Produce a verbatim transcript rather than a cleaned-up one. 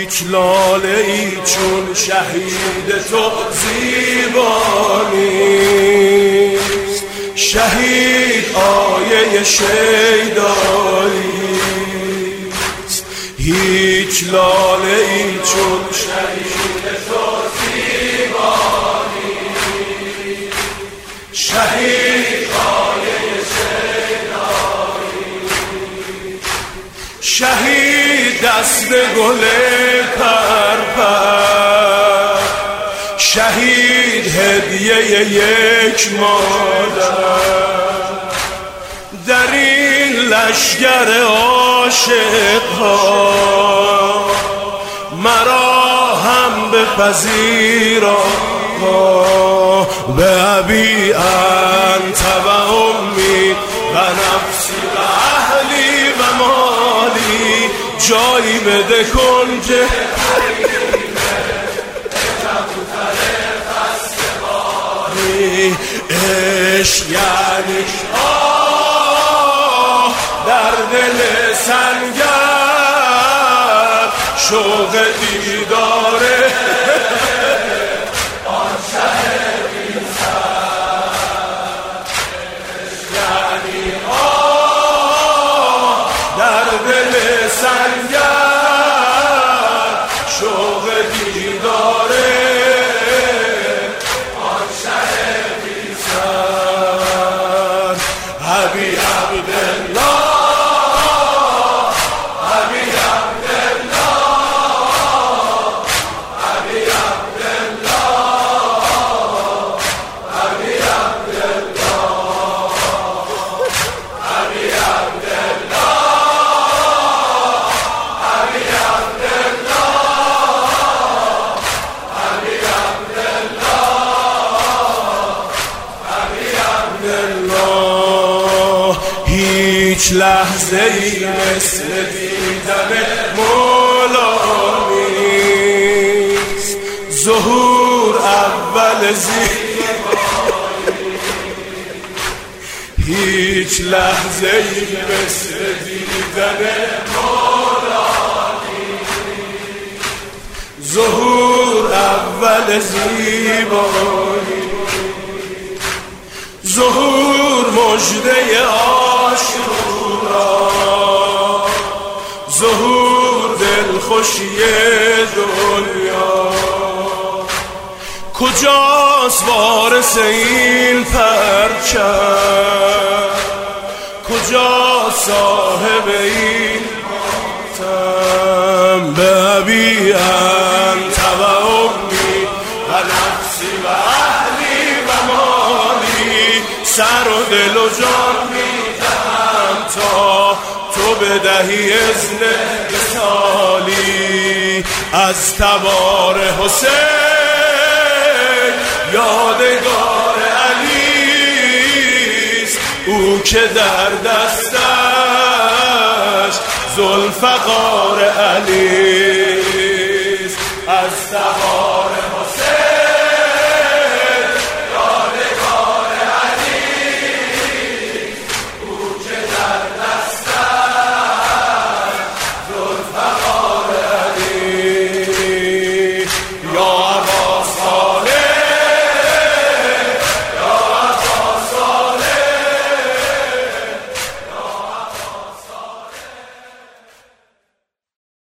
هیچ لاله ای چون شهید تو زیبا نیست. شهید آیه شیداییست. هیچ لاله ای چون شهید تو زیبا نیست. شهید آیه شیداییست. شهید دست گل پرپر. شهید هدیه یک مادر. در این لشگر عاشق‌ها مرا هم بپذیرا. به ابی انت و امی و نفسی و اهلی و مالی. جایی بده کنجه عشق یعنی آه در دل سنگر. شوق دیداره آن شه بی‌سر. یعنی آه در دل سنگر. شوق دیداره ابی عبدالله ابی عبدالله ابی عبدالله ابی عبدالله ابی عبدالله ابی عبدالله ابی عبدالله. هیچ لحظه ای مثل دیدن مولا نیست. ظهور اول زیبایی. هیچ لحظه ای مثل دیدن مولا نیست. ظهور اول زیبایی. ظهور مژده عاشورا. ظهور دلخوشی دنیا. کجاست وارث این پرچم؟ کجاست صاحب این ماتم؟ به ابی انت و امی و نفسی و اهلی و مالی. سر و دل و جان میدهم تا تو بدهی اذن وصالی. از تبار حسین یادگار علیست. او که در دستش ذوالفقار